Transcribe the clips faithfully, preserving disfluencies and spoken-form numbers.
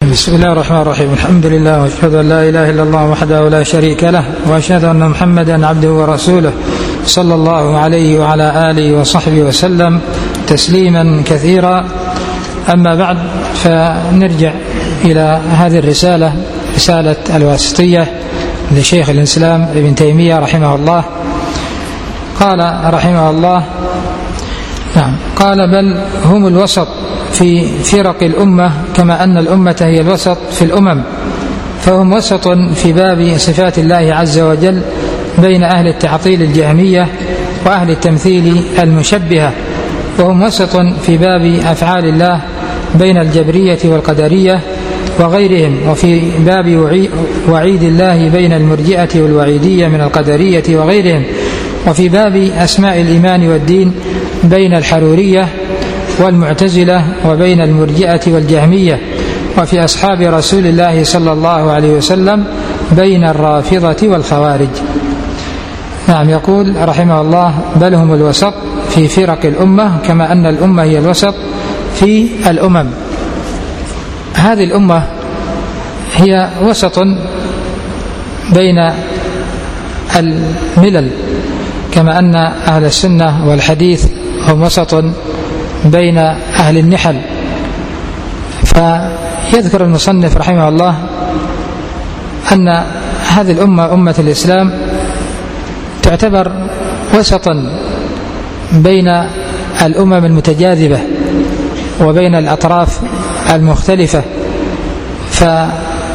بسم الله الرحمن الرحيم. الحمد لله واشهد ان لا اله الا الله وحده لا شريك له، واشهد ان محمدا عبده ورسوله صلى الله عليه وعلى اله وصحبه وسلم تسليما كثيرا. اما بعد، فنرجع الى هذه الرساله، رساله الواسطيه لشيخ الاسلام ابن تيميه رحمه الله. قال رحمه الله نعم قال: بل هم الوسط في فرق الأمة، كما أن الأمة هي الوسط في الأمم، فهم وسط في باب صفات الله عز وجل بين أهل التعطيل الجهمية وأهل التمثيل المشبهة، وهم وسط في باب أفعال الله بين الجبرية والقدرية وغيرهم، وفي باب وعيد الله بين المرجئة والوعيدية من القدرية وغيرهم، وفي باب أسماء الإيمان والدين بين الحرورية والمعتزلة وبين المرجئة والجهمية، وفي أصحاب رسول الله صلى الله عليه وسلم بين الرافضة والخوارج. نعم، يقول رحمه الله: بل هم الوسط في فرق الأمة، كما أن الأمة هي الوسط في الأمم. هذه الأمة هي وسط بين الملل، كما أن أهل السنة والحديث هم وسط بين أهل النحل. فيذكر المصنف رحمه الله أن هذه الأمة أمة الإسلام تعتبر وسطا بين الأمم المتجاذبة وبين الأطراف المختلفة. فأهل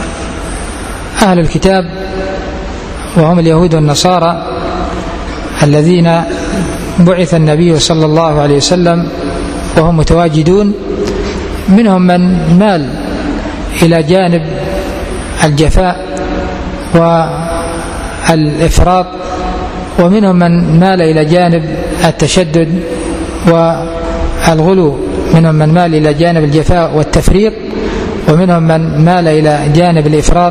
الكتاب وهم اليهود والنصارى الذين بعث النبي صلى الله عليه وسلم وهم متواجدون، منهم من مال إلى جانب الجفاء والإفراط، ومنهم من مال إلى جانب التشدد والغلو، منهم من مال إلى جانب الجفاء والتفريط، ومنهم من مال إلى جانب الإفراط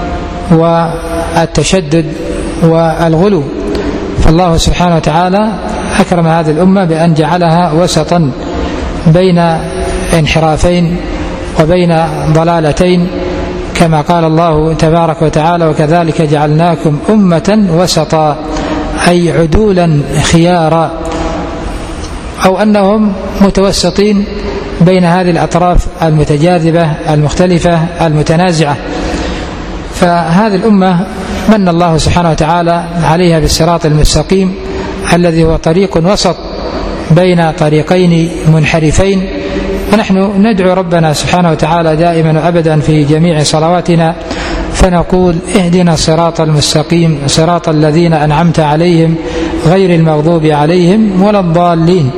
والتشدد والغلو. فالله سبحانه وتعالى أكرم هذه الأمة بأن جعلها وسطا بين انحرافين وبين ضلالتين، كما قال الله تبارك وتعالى: وكذلك جعلناكم أمة وسطا، أي عدولا خيارا، أو أنهم متوسطين بين هذه الأطراف المتجاذبة المختلفة المتنازعة. فهذه الأمة من الله سبحانه وتعالى عليها بالصراط المستقيم، الذي هو طريق وسط بين طريقين منحرفين. ونحن ندعو ربنا سبحانه وتعالى دائما وأبدا في جميع صلواتنا فنقول: اهدنا الصراط المستقيم، صراط الذين أنعمت عليهم غير المغضوب عليهم ولا الضالين.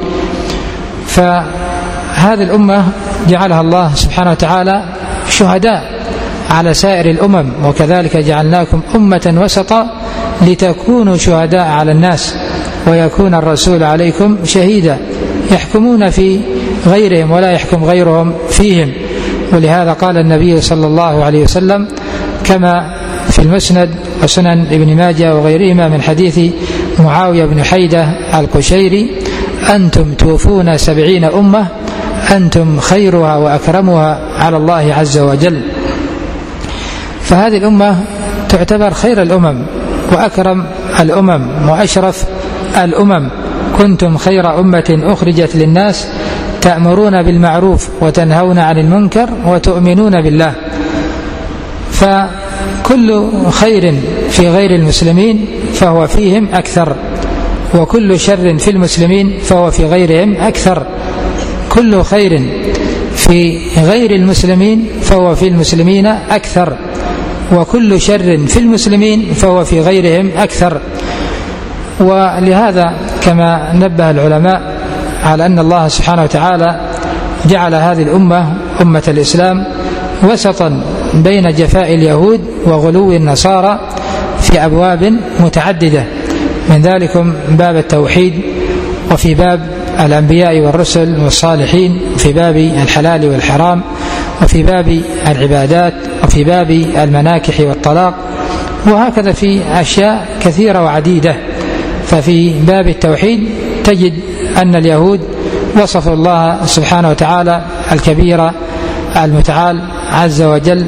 فهذه الأمة جعلها الله سبحانه وتعالى شهداء على سائر الأمم، وكذلك جعلناكم أمة وسطا لتكونوا شهداء على الناس ويكون الرسول عليكم شهيدا، يحكمون في غيرهم ولا يحكم غيرهم فيهم. ولهذا قال النبي صلى الله عليه وسلم كما في المسند وسنن ابن ماجه وغيرهما من حديث معاوية بن حيدة القشيري: أنتم توفون سبعين أمة، أنتم خيرها وأكرمها على الله عز وجل. فهذه الأمة تعتبر خير الأمم وأكرم الأمم وأشرف الأمم. كنتم خير أمة أخرجت للناس تأمرون بالمعروف وتنهون عن المنكر وتؤمنون بالله. فكل خير في غير المسلمين فهو فيهم أكثر، وكل شر في المسلمين فهو في غيرهم أكثر. كل خير في غير المسلمين فهو في المسلمين أكثر، وكل شر في المسلمين فهو في غيرهم أكثر. ولهذا كما نبه العلماء على أن الله سبحانه وتعالى جعل هذه الأمة أمة الإسلام وسطا بين جفاء اليهود وغلو النصارى في أبواب متعددة، من ذلكم باب التوحيد، وفي باب الأنبياء والرسل والصالحين، وفي باب الحلال والحرام، وفي باب العبادات، وفي باب المناكح والطلاق، وهكذا في أشياء كثيرة وعديدة. ففي باب التوحيد تجد أن اليهود وصفوا الله سبحانه وتعالى الكبير المتعال عز وجل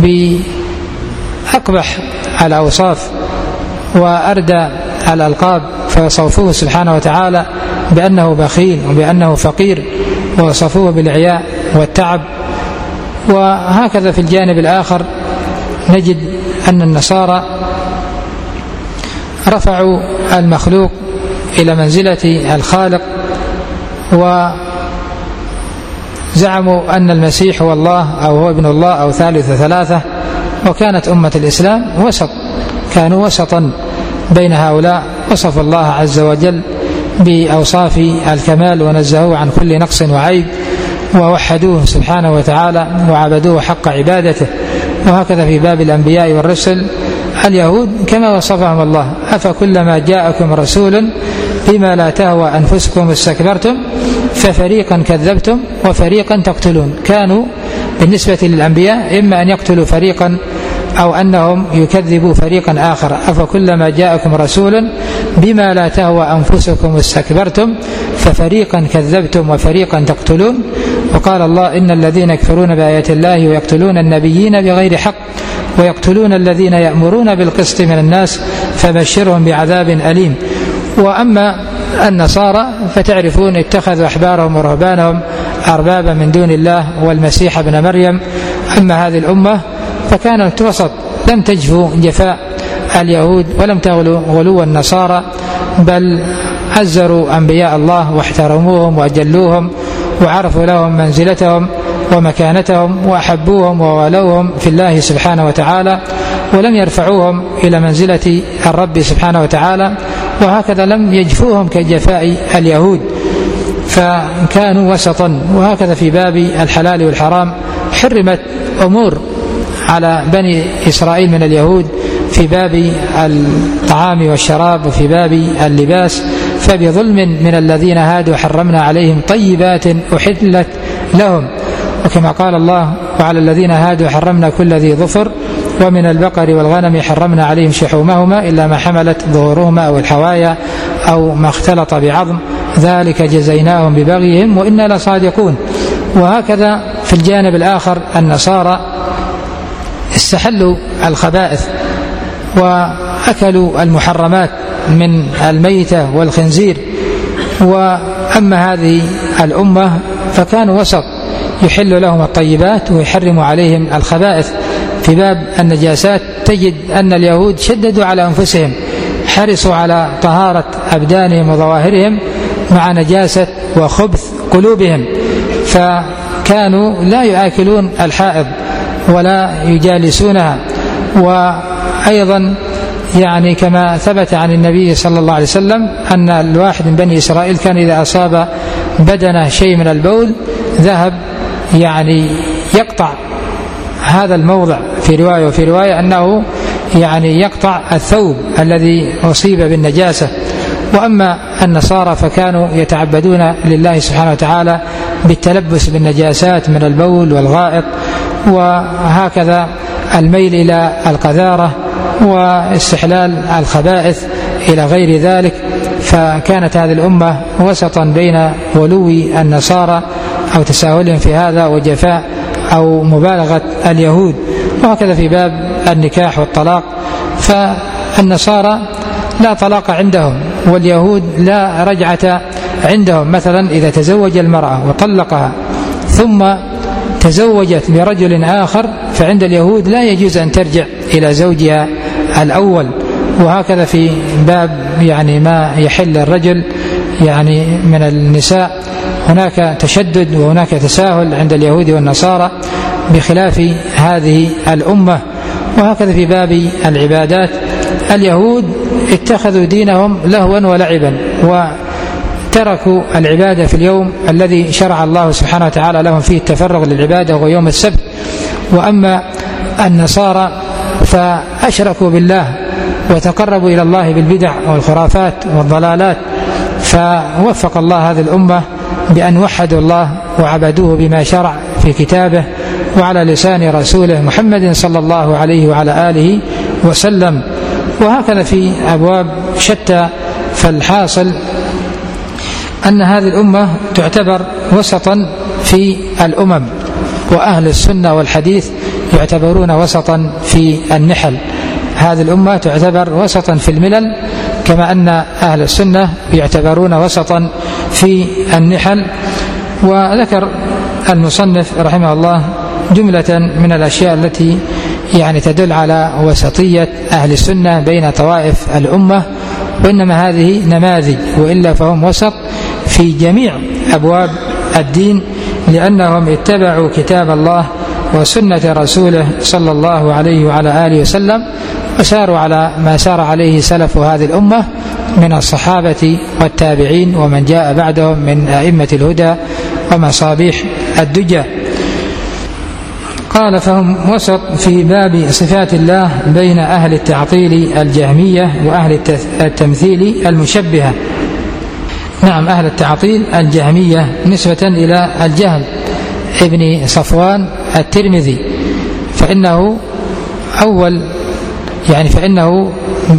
بأقبح الأوصاف وأردى الألقاب، فوصفوه سبحانه وتعالى بأنه بخيل وبأنه فقير، ووصفوه بالعياء والتعب. وهكذا في الجانب الآخر نجد أن النصارى رفعوا المخلوق إلى منزلة الخالق، وزعموا أن المسيح هو الله أو هو ابن الله أو ثالث ثلاثة. وكانت أمة الإسلام وسط، كانوا وسطا بين هؤلاء، وصف الله عز وجل بأوصاف الكمال ونزهوه عن كل نقص وعيب، ووحدوه سبحانه وتعالى وعبدوه حق عبادته. وهكذا في باب الأنبياء والرسل اليهود كما وصفهم الله: أفكلما جاءكم رسول بما لا تهوى أنفسكم استكبرتم ففريقا كذبتم وفريقا تقتلون. كانوا بالنسبة للأنبياء إما أن يقتلوا فريقا أو أنهم يكذبوا فريقا آخر. أفكلما جاءكم رسول بما لا تهوى أنفسكم استكبرتم ففريقا كذبتم وفريقا تقتلون. وقال الله: إن الذين يكفرون بآيات الله ويقتلون النبيين بغير حق ويقتلون الذين يأمرون بالقسط من الناس فبشرهم بعذاب أليم. وأما النصارى فتعرفون اتخذوا أحبارهم ورهبانهم أربابا من دون الله والمسيح ابن مريم. أما هذه الأمة فكانت وسط، لم تجفو جفاء اليهود ولم تغلو غلو النصارى، بل عزروا أنبياء الله واحترموهم وأجلوهم وعرفوا لهم منزلتهم ومكانتهم وأحبوهم ووالوهم في الله سبحانه وتعالى، ولم يرفعوهم إلى منزلة الرب سبحانه وتعالى. وهكذا لم يجفوهم كجفاء اليهود، فكانوا وسطا. وهكذا في باب الحلال والحرام حرمت أمور على بني إسرائيل من اليهود في باب الطعام والشراب وفي باب اللباس، فبظلم من الذين هادوا حرمنا عليهم طيبات أحلت لهم. وكما قال الله: وعلى الذين هادوا حرمنا كل ذي ظفر ومن البقر والغنم حرمنا عليهم شحومهما إلا ما حملت ظهورهما أو الحوايا أو ما اختلط بعظم ذلك جزيناهم ببغيهم وإنا لصادقون. وهكذا في الجانب الآخر النصارى استحلوا الخبائث وأكلوا المحرمات من الميتة والخنزير. وأما هذه الأمة فكانوا وسط، يحل لهم الطيبات ويحرم عليهم الخبائث. في باب النجاسات تجد أن اليهود شددوا على أنفسهم، حرصوا على طهارة أبدانهم وظواهرهم مع نجاسة وخبث قلوبهم، فكانوا لا يآكلون الحائض ولا يجالسونها. وأيضا يعني كما ثبت عن النبي صلى الله عليه وسلم أن الواحد من بني إسرائيل كان إذا أصاب بدنه شيء من البول ذهب يعني يقطع هذا الموضع، في رواية وفي رواية أنه يعني يقطع الثوب الذي أصيب بالنجاسة. وأما النصارى فكانوا يتعبدون لله سبحانه وتعالى بالتلبس بالنجاسات من البول والغائط، وهكذا الميل إلى القذارة واستحلال الخبائث إلى غير ذلك. فكانت هذه الأمة وسطا بين غلو النصارى أو تساهلهم في هذا وجفاء أو مبالغة اليهود. وهكذا في باب النكاح والطلاق، فالنصارى لا طلاق عندهم واليهود لا رجعة عندهم. مثلا إذا تزوج المرأة وطلقها ثم تزوجت برجل آخر فعند اليهود لا يجوز أن ترجع إلى زوجها الأول. وهكذا في باب يعني ما يحل الرجل يعني من النساء هناك تشدد وهناك تساهل عند اليهود والنصارى بخلاف هذه الأمة. وهكذا في باب العبادات اليهود اتخذوا دينهم لهوا ولعبا وتركوا العبادة في اليوم الذي شرع الله سبحانه وتعالى لهم فيه التفرغ للعبادة وهو يوم السبت. وأما النصارى فأشركوا بالله وتقربوا إلى الله بالبدع والخرافات والضلالات، فوفق الله هذه الأمة بأن وحدوا الله وعبدوه بما شرع في كتابه وعلى لسان رسوله محمد صلى الله عليه وعلى آله وسلم. وهكذا في أبواب شتى. فالحاصل أن هذه الأمة تعتبر وسطا في الأمم، وأهل السنة والحديث يعتبرون وسطا في النحل. هذه الأمة تعتبر وسطا في الملل، كما أن أهل السنة يعتبرون وسطا في النحل. وذكر المصنف رحمه الله جملة من الأشياء التي يعني تدل على وسطية أهل السنة بين طوائف الأمة، وإنما هذه نماذج، وإلا فهم وسط في جميع أبواب الدين، لأنهم اتبعوا كتاب الله وسنة رسوله صلى الله عليه وعلى آله وسلم، وساروا على ما سار عليه سلف هذه الأمة من الصحابة والتابعين ومن جاء بعدهم من أئمة الهدى ومصابيح الدجى. قال فهم وسط في باب صفات الله بين أهل التعطيل الجهمية وأهل التمثيل المشبهة. نعم، أهل التعطيل الجهمية نسبة إلى الجهم ابن صفوان الترمذي، فإنه أول يعني فإنه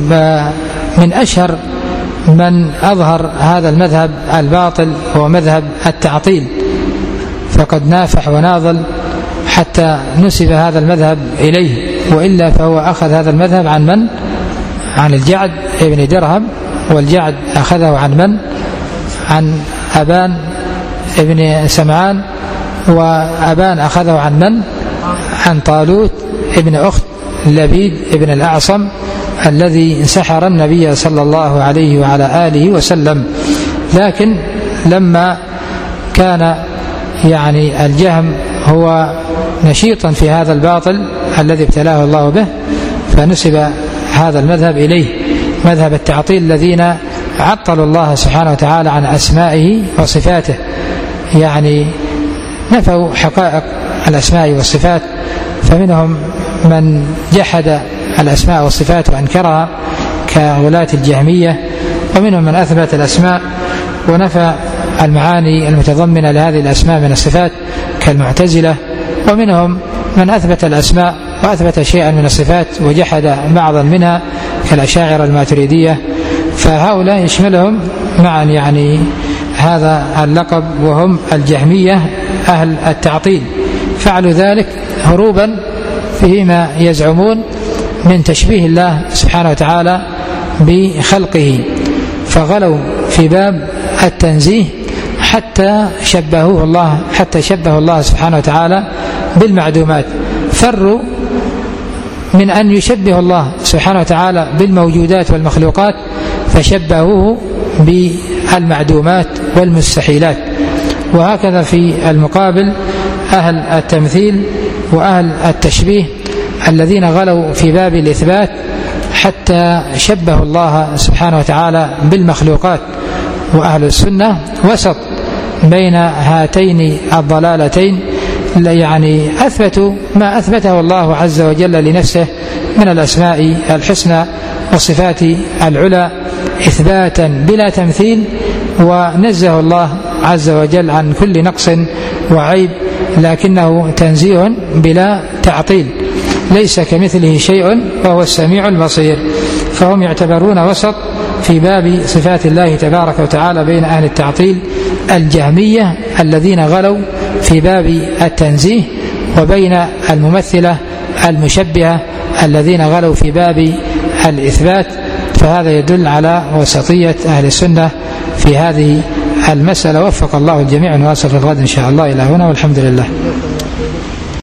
من أشهر من أظهر هذا المذهب الباطل هو مذهب التعطيل، فقد نافح وناضل حتى نسب هذا المذهب إليه، وإلا فهو أخذ هذا المذهب عن من؟ عن الجعد ابن درهم، والجعد أخذه عن من؟ عن أبان ابن سمعان، وأبان أخذه عن من؟ عن طالوت ابن أخت لبيد ابن الأعصم الذي سحر النبي صلى الله عليه وعلى آله وسلم. لكن لما كان يعني الجهم هو نشيطا في هذا الباطل الذي ابتلاه الله به، فنسب هذا المذهب إليه، مذهب التعطيل الذين عطلوا الله سبحانه وتعالى عن أسمائه وصفاته، يعني نفوا حقائق الأسماء والصفات، فمنهم من جحد الأسماء والصفات وأنكرها كغلاة الجهمية، ومنهم من أثبت الأسماء ونفى المعاني المتضمنة لهذه الأسماء من الصفات كالمعتزلة، ومنهم من أثبت الأسماء وأثبت شيئا من الصفات وجحد بعضا منها كالأشاعرة الماتريدية. فهؤلاء يشملهم معا يعني هذا اللقب، وهم الجهمية أهل التعطيل، فعلوا ذلك هروبا فيما يزعمون من تشبيه الله سبحانه وتعالى بخلقه، فغلوا في باب التنزيه حتى شبهوه الله حتى شبه الله سبحانه وتعالى بالمعدومات، فروا من أن يشبه الله سبحانه وتعالى بالموجودات والمخلوقات فشبهوه بالمعدومات والمستحيلات. وهكذا في المقابل أهل التمثيل وأهل التشبيه الذين غلوا في باب الإثبات حتى شبهوا الله سبحانه وتعالى بالمخلوقات. وأهل السنة وسط بين هاتين الضلالتين، يعني أثبتوا ما أثبته الله عز وجل لنفسه من الأسماء الحسنى والصفات العلى إثباتا بلا تمثيل، ونزه الله عز وجل عن كل نقص وعيب، لكنه تنزيه بلا تعطيل، ليس كمثله شيء وهو السميع البصير. فهم يعتبرون وسط في باب صفات الله تبارك وتعالى بين أهل التعطيل الجهمية الذين غلوا في باب التنزيه، وبين الممثلة المشبهة الذين غلوا في باب الإثبات. فهذا يدل على وسطية أهل السنة في هذه المسألة. وفق الله الجميع، ونواصل في الغد إن شاء الله. إلى هنا والحمد لله.